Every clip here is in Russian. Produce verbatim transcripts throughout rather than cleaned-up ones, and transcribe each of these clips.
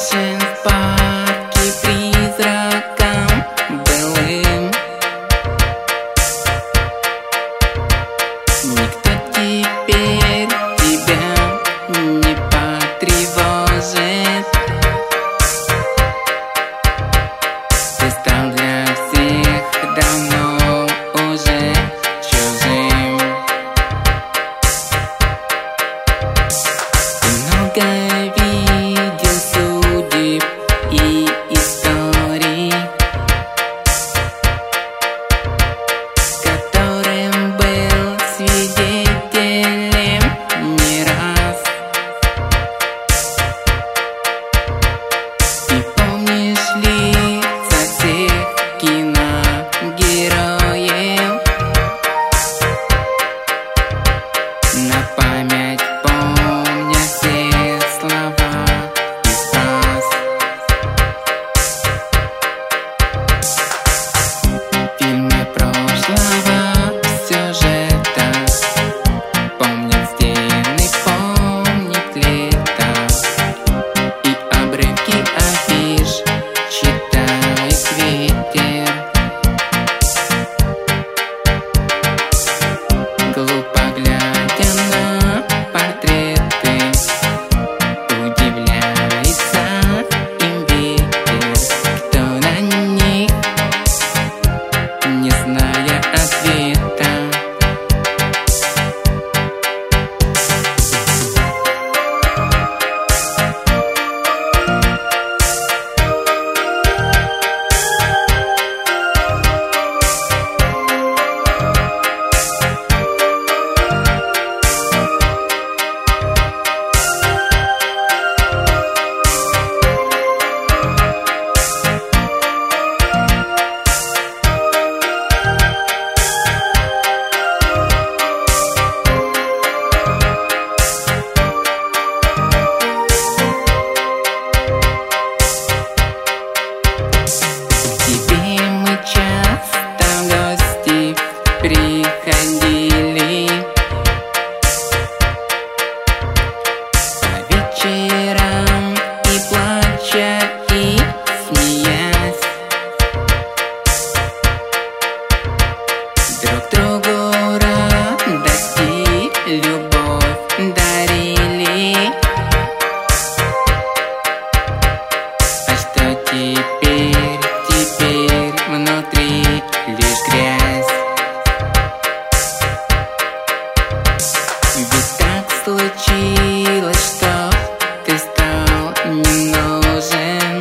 Брошен в парке призраком былым. Никто теперь тебя не потревожит. Ты стал для всех давно уже чужим. Ты много видел судеб и историй, которым был свидетелем не раз. И помнишь лица всех киногероев, на память помня все слова и фраз. Фильмы прошлого сюжета помнят стены, помнит лето, и обрывки афиш читает ветер. Глупо глядя на портреты, удивляется им ветер, кто на них, не зная ответа. Тебе мы часто в гости приходили по вечерам, и плача, и смеясь, друг другу радость и любовь дарили. А что теперь, теперь внутри лишь грязь. Ведь так случилось, что ты стал не нужен,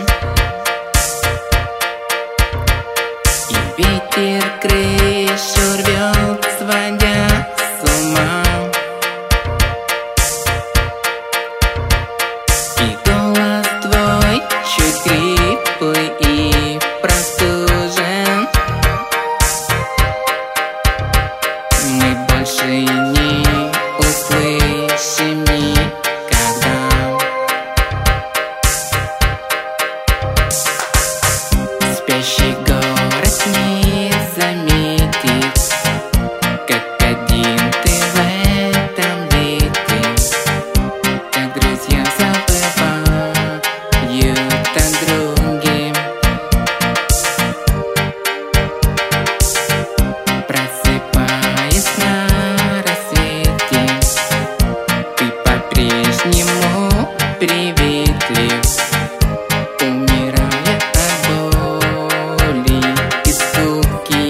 и ветер крышу рвет, сводя с ума. И голос твой чуть хриплый и простужен. Мы больше не услышим никогда. Спящий город не заметит, как один ты в этом лете, как друзья забывают о друге. Просыпаясь на рассвете, ты по-прежнему приветлив, умирая от боли и скуки.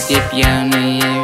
все пьяные